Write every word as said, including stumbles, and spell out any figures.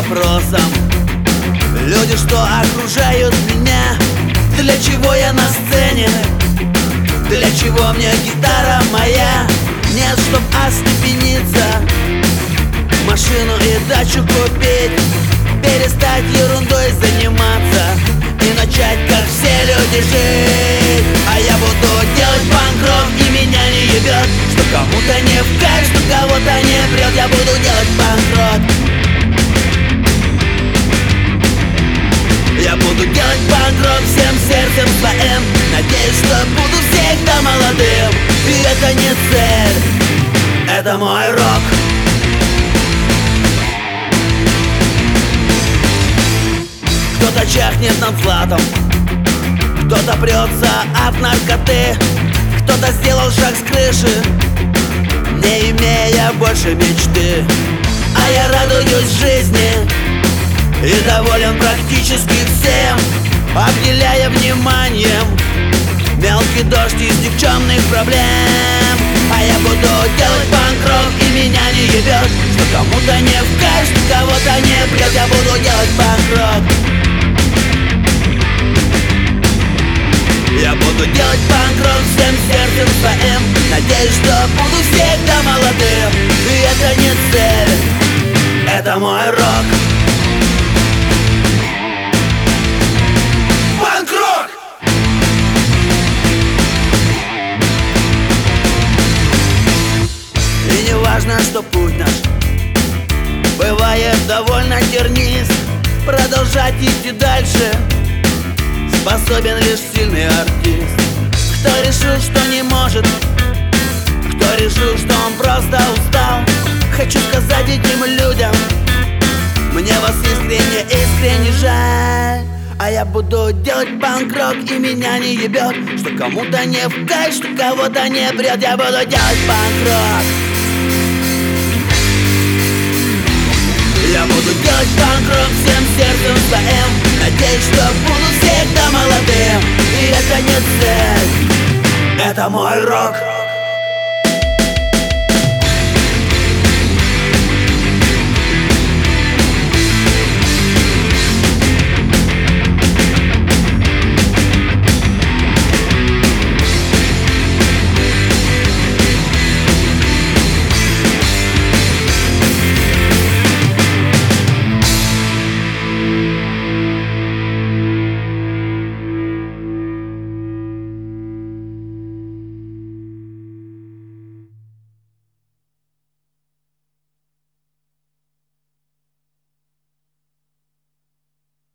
вопросом: люди, что окружают меня, для чего я на сцене? Для чего мне гитара моя? Нет, чтоб остепениться, машину и дачу купить, перестать ерундой заниматься и начать, как все люди, жить. А я буду делать панк-рок, и меня не ебет, что кому-то не в кайф, что кого-то не прет. Я буду делать панк-рок. Я буду делать панк-рок всем сердцем своим, надеюсь, что буду всегда молодым. И это не цель, это мой рок. Кто-то чахнет над златом, кто-то прется от наркоты, кто-то сделал шаг с крыши, не имея больше мечты. А я радуюсь жизни и доволен практически всем, обделяя вниманием мелкий дождь из никчемных проблем. А я буду делать панк-рок, и меня не ебет, что кому-то не в кайф, что кого-то не прет. Я буду делать панк-рок. Я буду делать панк-рок всем сердцем своим, надеюсь, что буду всегда молодым. И это не цель, это мой рок. Панк-рок! И не важно, что путь наш бывает довольно тернист, продолжать идти дальше способен лишь сильный артист. Кто решил, что не может, кто решил, что он просто устал, хочу сказать этим людям: мне вас искренне, искренне жаль. А я буду делать панк-рок, и меня не ебет, что кому-то не в кайф, что кого-то не прет. Я буду делать панк-рок. Я буду делать панк-рок всем сердцем своим, надеюсь, что буду всегда молодым. И это не цель, это мой рок.